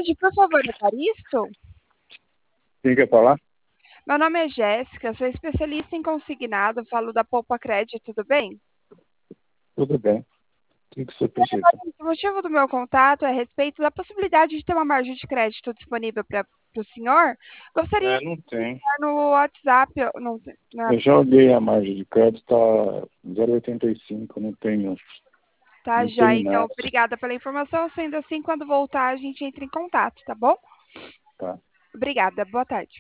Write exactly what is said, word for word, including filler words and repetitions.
tarde, por favor, Evaristo. Quem quer falar? Meu nome é Jéssica, sou especialista em consignado, falo da Poupa Crédito, tudo bem? Tudo bem. O que, que você Olha, precisa? Evaristo, o motivo do meu contato é a respeito da possibilidade de ter uma margem de crédito disponível para o senhor. Gostaria É, de não tem. estar no WhatsApp, não, na, Eu já olhei a margem de crédito, tá zero vírgula oitenta e cinco, não tenho, tá não já, tenho então, nada. obrigada pela informação, sendo assim, quando voltar a gente entra em contato, tá bom? Tá. Obrigada, boa tarde.